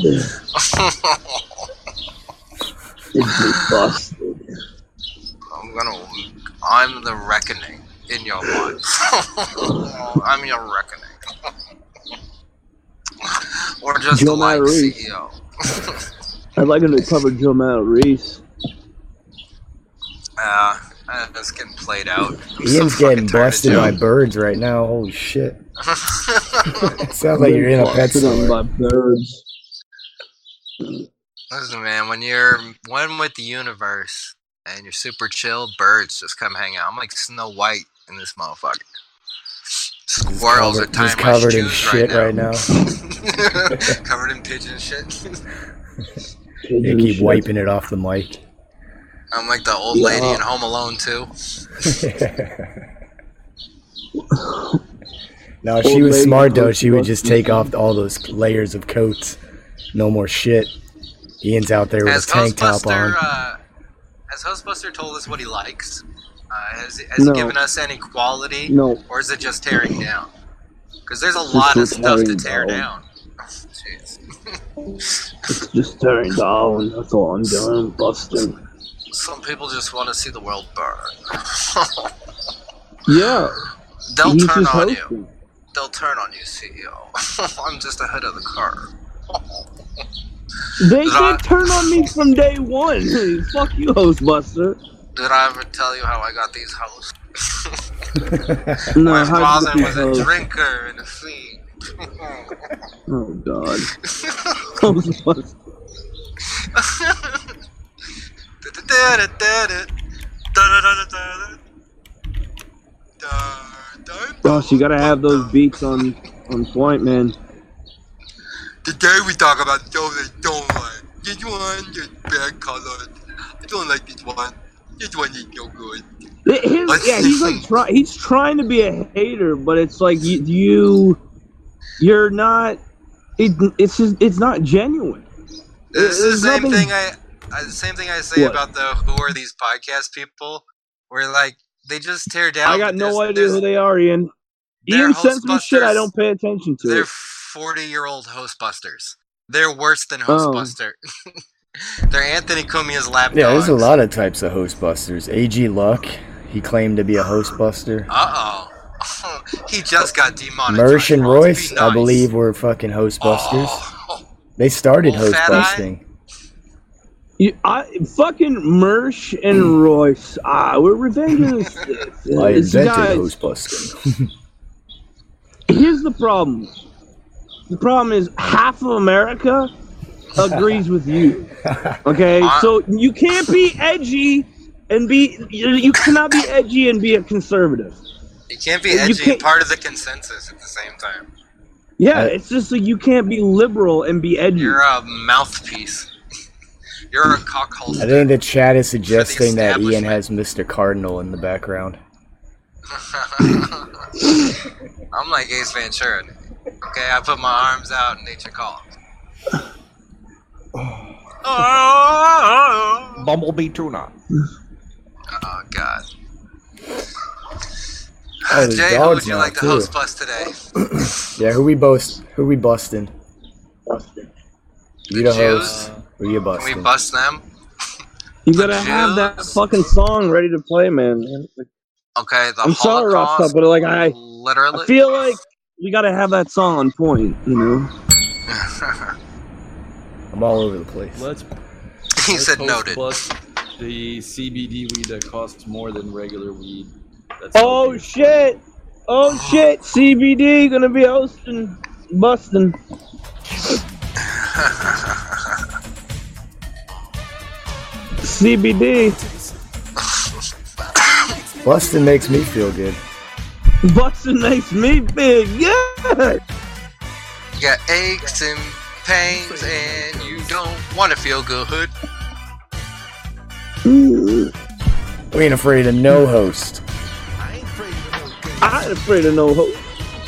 You've been busted. I'm gonna. I'm the reckoning in your life. I'm your reckoning. Or just Joe like Matarese. C E O. I'd like him to cover Joe Matarese. Uh, uh, it's getting played out. I'm so Ian's fucking getting tired of busted Joe. by birds right now. Holy shit. It sounds like you're in a pet Busted on store. by birds. Listen, man, when you're one with the universe and you're super chill, birds just come hang out. I'm like Snow White in this motherfucker. Squirrels are He's tying my covered in shoes shit right now. right now. Covered in pigeon shit. They keep wiping it off the mic. I'm like the old lady in Home Alone too. No, if she Old was lady smart though, coats she would must just be take fun. off all those layers of coats. No more shit. Ian's out there with Has a tank top Hostbuster, on. uh, has Hostbuster told us what he likes? Uh, has has No. he given us any quality? No. Or is it just tearing down? Because there's a Just lot of stuff to tearing tear down. down. Oh, jeez. It's just tearing down. That's all I'm doing. Busting. Some people just want to see the world burn. Yeah. They'll He's turn just on you. hosting. They'll turn on you, C E O. I'm just ahead of the curve. They Did I- did turn on me from day one. Fuck you, Hostbuster. Did I ever tell you how I got these hosts? No, My how'd father you was get a those? drinker and a fiend. Oh, God. Hostbuster. Gosh, you gotta have those beats on on point, man. Today we talk about shows I don't like. This one is bad colored. I don't like this one. This one is no good. His, Let's yeah, he's like try, he's trying to be a hater, but it's like you, you you're not. It, it's just it's not genuine. This There's is the same nothing- thing I, I the same thing I say What? about the who are these podcast people, where like they just tear down. I got but no there's- idea who there's- they are, Ian. they're Ian sends me shit I Hostbusters. don't pay attention to. They're forty-year-old Hostbusters. They're worse than Oh. Hostbuster. They're Anthony Cumia's lapdogs. Yeah, there's a lot of types of Hostbusters. A G Luck, he claimed to be a Hostbuster. Uh oh. He just got demonetized. Mersh and Ron, to be Royce, I nice. believe, were fucking Hostbusters. Oh. They started Old Fat Eye? Hostbusting. You, I fucking Mersh and Royce. Ah, we're revenging. I It's invented guys- Hostbusting. Here's the problem. The problem is half of America agrees with you. Okay, Uh, so you can't be edgy and be you, you cannot be edgy and be a conservative. You can't be You edgy and can't- part of the consensus at the same time. Yeah, I- it's just like you can't be liberal and be edgy. You're a mouthpiece. You're a cock holster. I think the chat is suggesting that Ian establishment. has Mister Cardinal in the background. I'm like Ace Ventura. Okay, I put my arms out and nature calls. Oh, Bumblebee tuna. oh God. Oh, there's Jay, who dogs would you now, like to too. host bus today? Yeah, who we both? Who we busting? You the Jews? host. Who you Can busting? we bust them? You gotta have that Jews? fucking song ready to play, man. Okay, the I'm sorry, Holocaust. Rasta, but like I, literally. I feel like we gotta have that song on point, you know. I'm all over the place. Let's. He let's said host noted. Bust the C B D weed that costs more than regular weed. That's Oh shit! Oh shit! C B D gonna be hosting, busting. C B D. Bustin' makes me feel good. Bustin' makes me big. Yeah. You got aches and pains, and you don't want to feel good. We ain't afraid of no host. I ain't afraid of no host.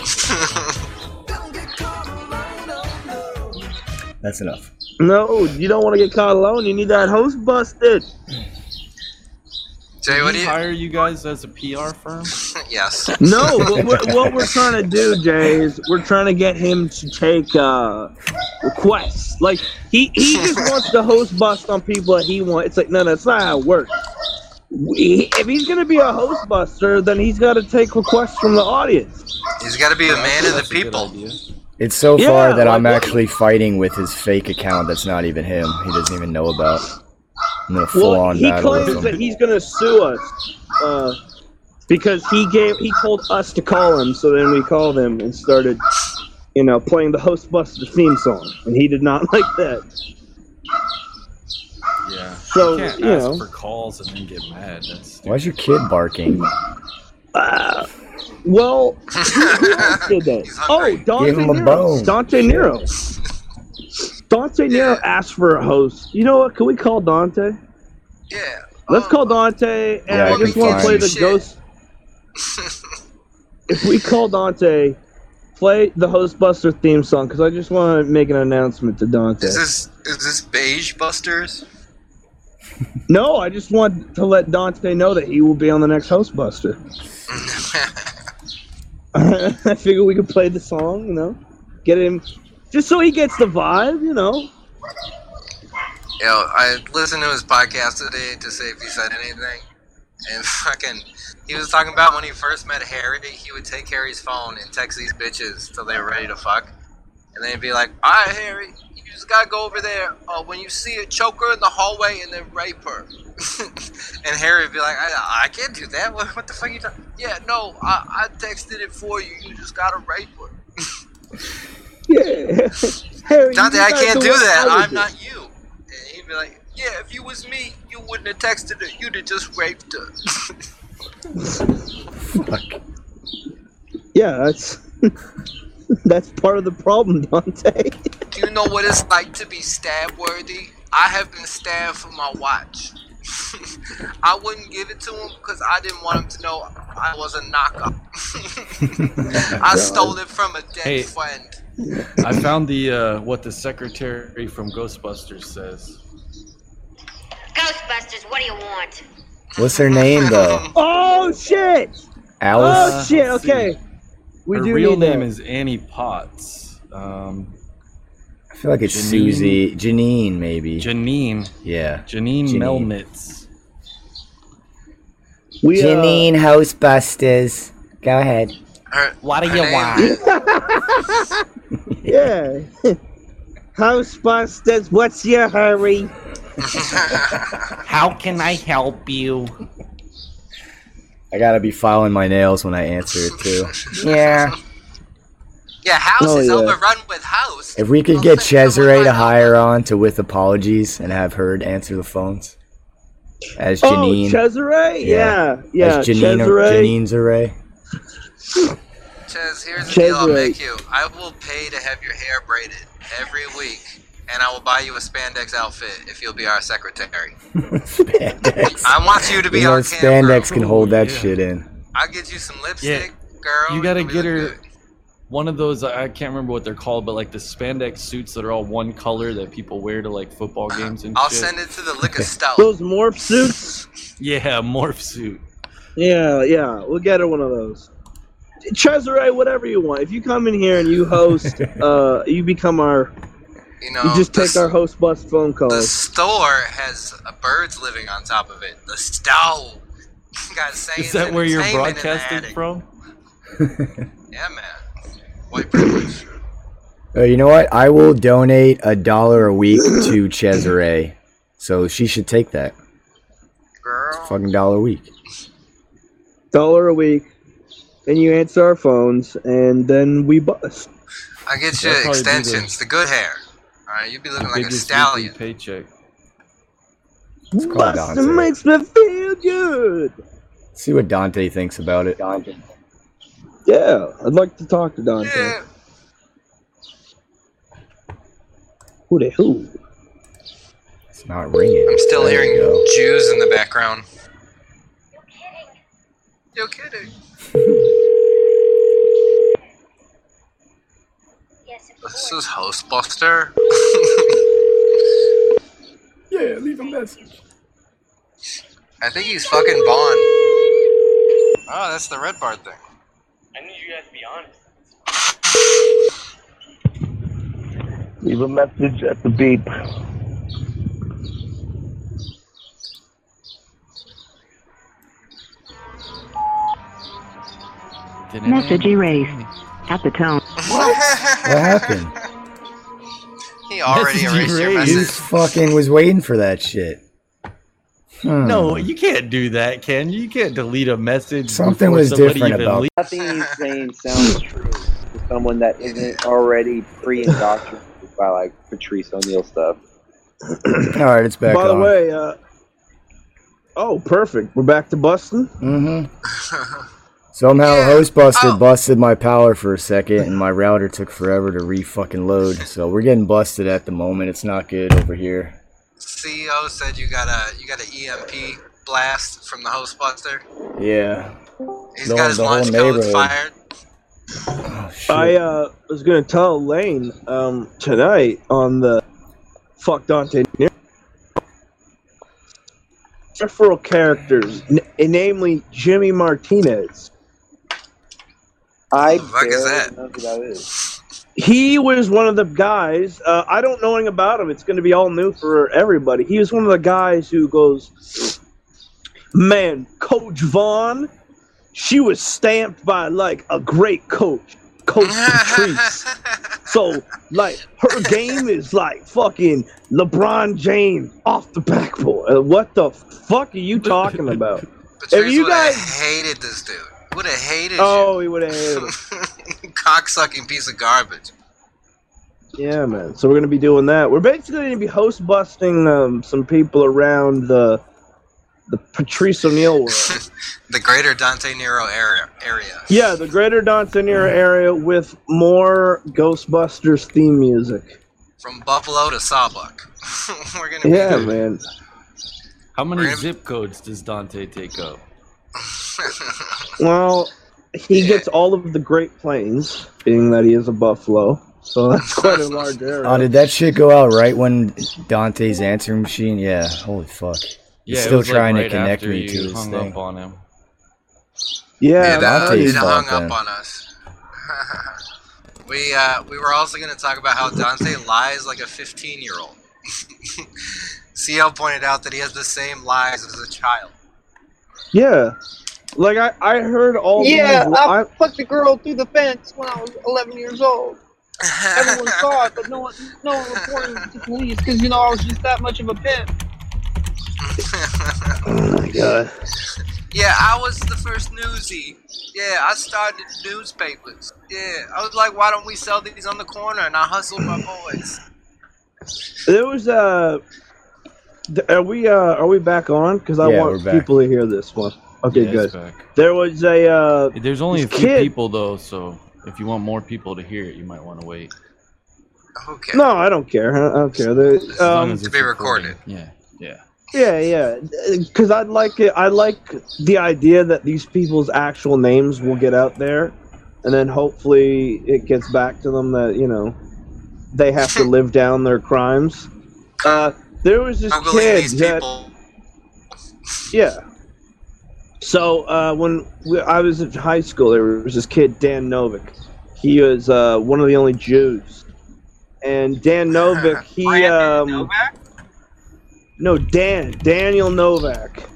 That's enough. No, you don't want to get caught alone. You need that host busted. Jay, what Did do he you? hire you guys as a P R firm? Yes. No, what we're, what we're trying to do, Jay, is we're trying to get him to take uh, requests. Like, he, he just wants to host bust on people that he wants. It's like, no, that's not how it works. We, if he's going to be a host buster, then he's got to take requests from the audience. He's got to be a man of the people. It's so Yeah, far that like I'm what? actually fighting with his fake account that's not even him. He doesn't even know about. I'm gonna full Well, on he battle with claims him. that he's going to sue us uh, because he gave he told us to call him. So then we called him and started, you know, playing the Host Buster theme song, and he did not like that. Yeah. So, you can't you ask know. for calls and then get mad. That's Why's your kid barking? Uh, well, who, who else did that? Oh, Dante Give him a Nero. bone. Dante Nero. Dante Nero asked for a host. You know what? Can we call Dante? Yeah. Let's call Dante, and Yeah, I it'd just be want to play fine. the Shit. ghost. If we call Dante, play the Host Buster theme song, because I just want to make an announcement to Dante. Is this is this Beige Busters? No, I just want to let Dante know that he will be on the next Host Buster. I figure we could play the song, you know, get him, just so he gets the vibe, you know. Yo, I listened to his podcast today to see if he said anything, and fucking, he was talking about when he first met Harry, he would take Harry's phone and text these bitches till they were ready to fuck, and then he'd be like, "Alright, Harry, you just gotta go over there. Uh, when you see a choker in the hallway, and then rape her." And Harry would be like, "I, I can't do that. What, what the fuck are you talking? Yeah, no, I, I texted it for you. You just gotta rape her." Yeah, Harry. Dante, you I gotta can't do what that. I would I'm do. not you. And he'd be like, "Yeah, if you was me, you wouldn't have texted her. You'd have just raped her." Fuck. Yeah, that's that's part of the problem, Dante. Do you know what it's like to be stab worthy? I have been stabbed for my watch. I wouldn't give it to him because I didn't want him to know I was a knockoff. I stole it from a dead Hey. friend. I found the uh, what the secretary from Ghostbusters says. Ghostbusters, what do you want? What's her name though? Oh shit! Alice? Oh shit! let's Okay, see. we Her do real need name that. is Annie Potts. Um, I feel like it's Janine- Susie. Janine, maybe. Janine. yeah. Janine, Janine. Melnitz. We, uh, Janine Hostbusters. Go ahead. Her, What do her you name- want? Yeah. Housebusters, what's your hurry? How can I help you? I gotta be filing my nails when I answer it too. Yeah. Yeah, house Oh, is yeah. overrun with house. If we could get Cesare to hire on to With Apologies and have her answer the phones. As Janine. Oh, Cesare? Yeah, yeah. As Janine, Cesare. Janine's array. Ches, here's the deal I'll Cesare. make you. I will pay to have your hair braided every week, and I will buy you a spandex outfit if you'll be our secretary. Spandex. I want you to be You know, our cam spandex girl. can hold that yeah. shit in. I'll get you some lipstick, girl. You gotta You'll be get her look good. one of those. I can't remember what they're called, but like the spandex suits that are all one color that people wear to like football games and I'll shit. send it to the liquor stout. Those morph suits? Yeah, morph suit. Yeah, yeah. We'll get her one of those. Cesare, whatever you want. If you come in here and you host, uh, you become our. You know, You just the, take our host bus phone the calls. store has uh, birds living on top of it. The stove. Got Is that where you're entertainment in the broadcasting attic. from? Yeah, man. White privilege. Uh, you know what? I will donate a dollar a week to Cesare. So she should take that. Girl. Fucking dollar a week. Dollar a week, and you answer our phones, and then we bust. I get you That'd probably be the- extensions, the good hair. Alright, you'd be looking like a Biggest stallion. weekly paycheck. Let's call Busting Dante. makes me feel good. See what Dante thinks about it. Dante. Yeah, I'd like to talk to Dante. Yeah. Who the who? It's not ringing. I'm still There you hearing go. Jews in the background. You're kidding. This is Hostbuster. Yeah, leave a message. I think he's fucking Bond. Oh, that's the red bar thing. I need you guys to be honest. Leave a message at the beep. Message erased. At the tone. What happened? He already Message erased your erased. He message. fucking was waiting for that shit. Hmm. No, you can't do that, Ken. You can't delete a message. Something before was somebody different even about- le- Nothing he's saying sounds true to someone that isn't already pre-indoctrinated by like Patrice O'Neal stuff. All right, it's back By the on. way, uh, oh, perfect. We're back to busting. Mm-hmm. Somehow Hostbuster busted my power for a second, and my router took forever to re-fucking load. So we're getting busted at the moment. It's not good over here. C E O said you got a you got an E M P blast from the Hostbuster. Yeah. He's The- got his the whole launch codes neighborhood. fired. I uh, was gonna tell Lane um, tonight on the Fuck Dante Nero peripheral characters, n- namely Jimmy Martinez. I fuck is barely that? know who that is. He was one of the guys. Uh, I don't know anything about him. It's going to be all new for everybody. He was one of the guys who goes, man, Coach Vaughn, she was stamped by like a great coach, Coach Patrice. So like her game is like fucking LeBron James off the backboard. Uh, what the fuck are you talking about? Patrice you would have guys- hated this dude. Would have hated Oh, he would have hated him. you. Cocksucking piece of garbage. Yeah, man. So we're gonna be doing that. We're basically gonna be host busting um, some people around the the Patrice O'Neal world. The greater Dante Nero area. area. Yeah, the greater Dante Nero area with more Ghostbusters theme music. From Buffalo to Sawbuck. We're gonna Yeah, be man. How many We're gonna- zip codes does Dante take up? Well, he gets all of the Great Plains, being that he is a Buffalo. So that's quite a large area. Oh, did that shit go out right when Dante's answering machine? Yeah, holy fuck. He's Yeah, it still was, like, trying right to connect after me you to his hung thing. up on him. Yeah, It, uh, Dante's it fault hung then. up on us. we uh, we were also going to talk about how Dante lies like a fifteen year old. C L pointed out that he has the same lies as a child. Yeah. Like, I, I heard all Yeah, these... I, I, fucked a girl through the fence when I was eleven years old. Everyone saw it, but no one, no one reported it to police because you know I was just that much of a pimp. oh, my God. Yeah, I was the first newsie. Yeah, I started newspapers. Yeah, I was like, why don't we sell these on the corner? And I hustled my boys. There was uh, th- are we uh, are we back on? Because I Yeah, want we're back. people to hear this one. Okay, Yeah, good. it's back. There was a uh, There's only a this few kid- people though, so if you want more people to hear it, you might want to wait. Okay. No, I don't care. I don't care. The, As long um, as To it's be recorded. Yeah, yeah. yeah, yeah. Because I'd like it. I like the idea that these people's actual names will get out there, and then hopefully it gets back to them that you know they have to live down their crimes. Uh, there was this Googling kid these that. people. Yeah. So uh, when we, I was in high school, there was this kid, Dan Novick. He was uh, one of the only Jews, and Dan Novick, he um, no Dan Daniel Novak.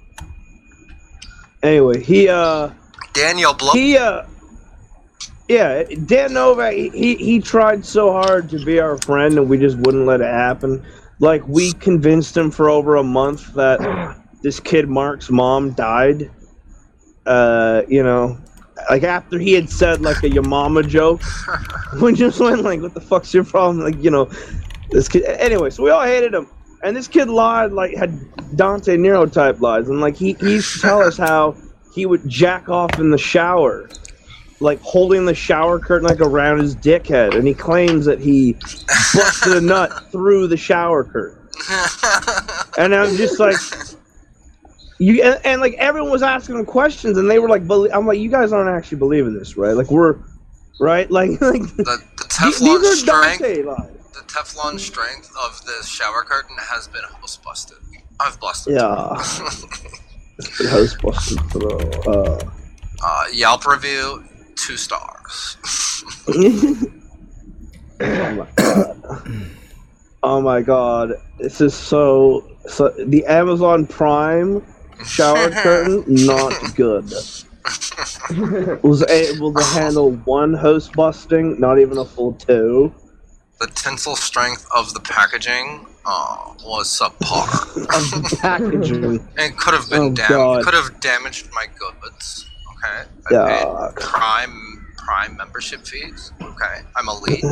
Anyway, he uh, Daniel Blow. he uh, yeah, Dan Novak. He he tried so hard to be our friend, and we just wouldn't let it happen. Like we convinced him for over a month that this kid Mark's mom died. Uh, you know, like after he had said like a your mama joke, we just went like, "What the fuck's your problem?" Like, you know, this kid. Anyway, so we all hated him, And this kid lied, like, had Dante Nero type lies. And, like, he, he used to tell us how he would jack off in the shower, like, holding the shower curtain, like, around his dickhead. And he claims that he busted a nut through the shower curtain. And I'm just like... You and, and, like, everyone was asking him questions, and they were like, belie- I'm like, you guys aren't actually believing this, right? Like, we're... Right? Like, like The, the Teflon these are strength, Dante lies. the Teflon strength of the shower curtain has been host busted. I've busted. Yeah. It's been host busted, bro. Uh... Uh, Yelp review, two stars. Oh my god. Oh my god. This is so, so the Amazon Prime shower curtain, not good. Was able to handle one host busting, not even a full two. The tensile strength of the packaging uh, was subpar. Of the packaging. It could have been Oh, dam- God. could have damaged my goods. Okay. I Yeah. paid Prime Prime membership fees. Okay. I'm elite.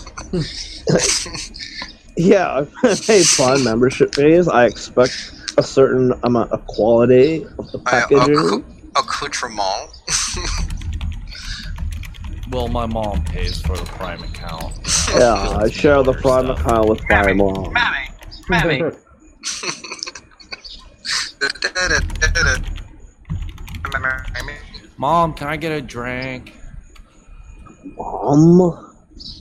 Yeah, I pay Prime membership fees. I expect a certain amount of quality of the I- packaging. accou- accoutrement. Well, my mom pays for the Prime account. Yeah, I share the Prime account with my mom. Mammy. Mom, can I get a drink? Mom?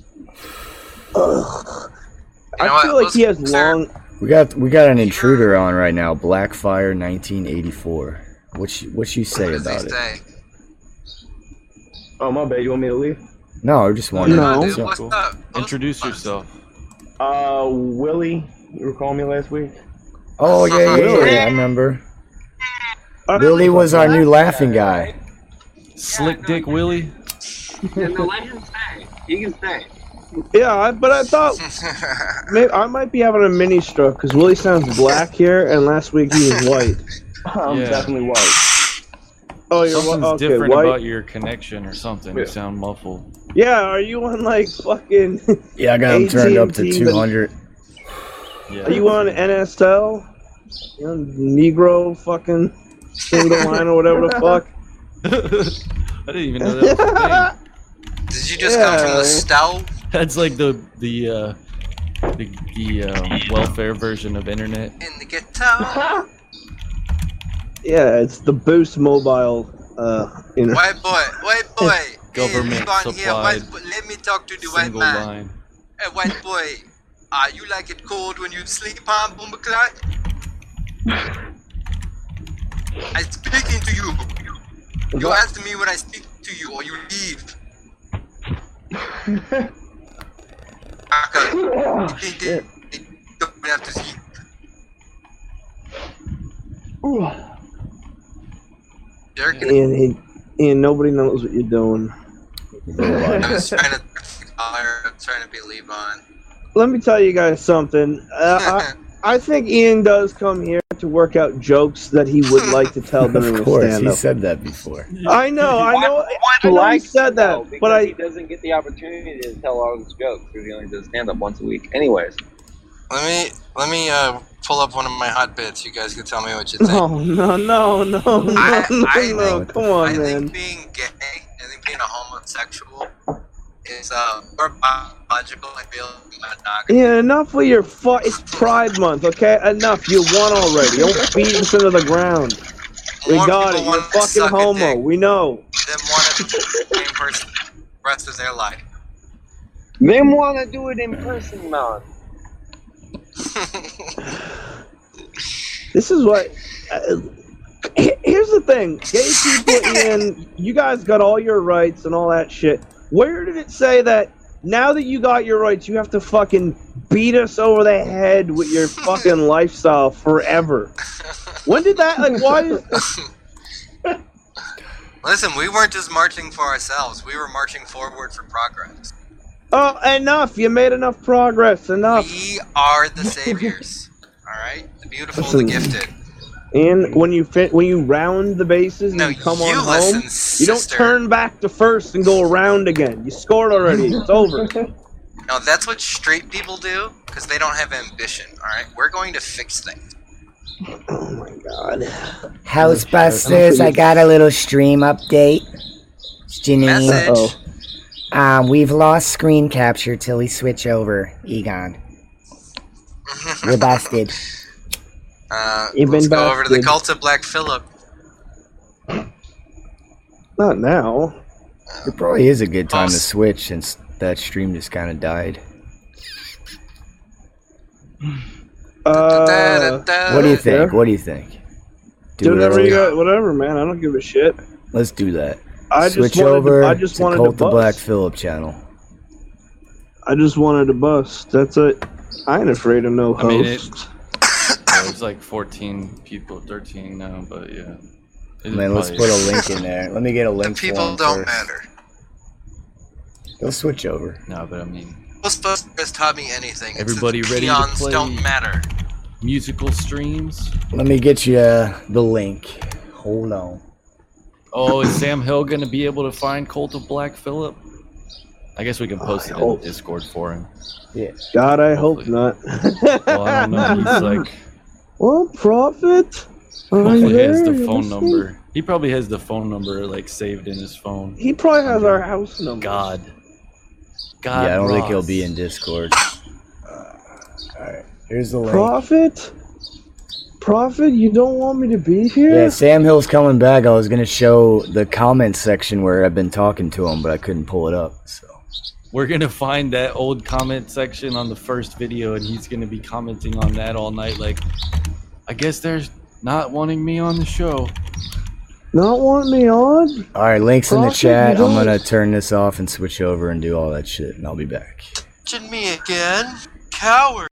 Ugh. You know I feel what? like he has long. We got we got an intruder on right now. Blackfire nineteen eighty-four. What you, what you say about it? Say, Oh, my bad. You want me to leave? No, I just wanted No. to dude, so- what's up? Introduce yourself. Uh, Willie, you were calling me last week? Oh yeah, yeah, yeah, yeah, I remember. Billy was our new laughing guy. Slick Dick Willie. Yeah, no, let him stay. He can stay. Yeah, I, but I thought maybe I might be having a mini stroke because Willie sounds black here, and last week he was white. I'm Yeah. definitely white. Oh, you're Something's whi- okay, different white. about your connection or something. You Yeah. sound muffled. Yeah, are you on like fucking? Yeah, I got him turned up to A T and T, two hundred. Yeah. Are you on N S L? You on Negro fucking single line or whatever the fuck? I didn't even know that was a thing. Did you just come from Yeah. the Stout? That's like the the uh, the, the um, welfare version of internet. In the ghetto. Yeah, it's the Boost Mobile. Uh, you know. White boy, white boy. Government Hey, live on here, white supplied boy. Let me talk to the white single man. line. Hey, white boy. Ah, you like it cold when you sleep on Boomba Clyde? I'm speaking to you. You answer me when I speak to you, or you leave. Oh, You think they- they don't have to sleep. Jerking. Ian, he, Ian, nobody knows what you're doing. I was trying to, I was trying to be Levon. Let me tell you guys something. Uh, I, I think Ian does come here to work out jokes that he would like to tell during Of the course, he stand-up. said that before. I know, I know, Why I know he likes said though, that, because but he I, doesn't get the opportunity to tell all his jokes because he only does stand up once a week. Anyways, Let me let me uh pull up one of my hot bits. You guys can tell me what you think. no, no, no, no, no, I- no, I no, think- come on, I man. think being gay, I think being a homosexual is uh more biological. I feel monogamy. Yeah, enough with your fu- It's Pride Month, okay? Enough. You won already. Don't beat us into the ground. We More got it. people You're want to fucking suck a homo. dick We know. than want to be the same person the rest of their life. them want to do it in person, man. This is what. Uh, he- here's the thing. Gay people, Ian, you guys got all your rights and all that shit. Where did it say that now that you got your rights, you have to fucking beat us over the head with your fucking lifestyle forever? When did that, like, why is... Listen, we weren't just marching for ourselves. We were marching forward for progress. Oh, enough. You made enough progress. Enough. We are the saviors. All right, the beautiful, Listen. the gifted. And when you fit, when you round the bases and No, you come you on listen, home, you don't sister. turn back to first and go around again. You scored already. It's over. No, that's what straight people do because they don't have ambition. All right, we're going to fix things. Oh my god. Housebusters, I got a little stream update. It's Janine. Message. Um, we've lost screen capture till we switch over, Egon. We're busted. Uh, You've let's been go over to the busted. cult of Black Phillip. Not now. It probably is a good time to Boss. switch since that stream just kind of died. Uh, What do you think? What do you think? Do whatever it you early? got, whatever, man. I don't give a shit. Let's do that. I just Switch wanted to- over I just to wanted to Cult of Black bust. Phillip channel. I just wanted to bust. That's it. I ain't afraid of no I mean, it, host. yeah, it's like fourteen people, thirteen now, but yeah. It Man, let's probably- put a link in there. Let me get a link. for People him don't first. matter. They'll switch over. No, but I mean, Ghostbusters has taught me anything. It's that everybody ready to peons play don't matter. musical streams? Let me get you uh, the link. Hold on. Oh, is Sam Hill gonna be able to find Cult of Black Phillip? I guess we can post it in hope. Discord for him. Yeah. God, I hope not. Well, I don't know. He's like, What, Prophet? Are you hopefully he has there? the You phone listening? number. He probably has the phone number like saved in his phone. He probably has our house number. God. God. yeah, I don't think Ross. he'll be in Discord. Uh, Alright, here's the link. Prophet? Prophet, you don't want me to be here? Yeah, Sam Hill's coming back. I was gonna show the comment section where I've been talking to him, but I couldn't pull it up. So We're gonna find that old comment section on the first video, and he's gonna be commenting on that all night. Like, I guess they're not wanting me on the show. Not want me on? alright, links in the Prophet, chat. you I'm don't- gonna turn this off and switch over and do all that shit, and I'll be back. Mention me again, coward.